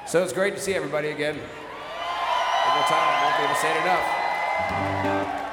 So it's great to see everybody again. One more time, I won't be able to say it enough.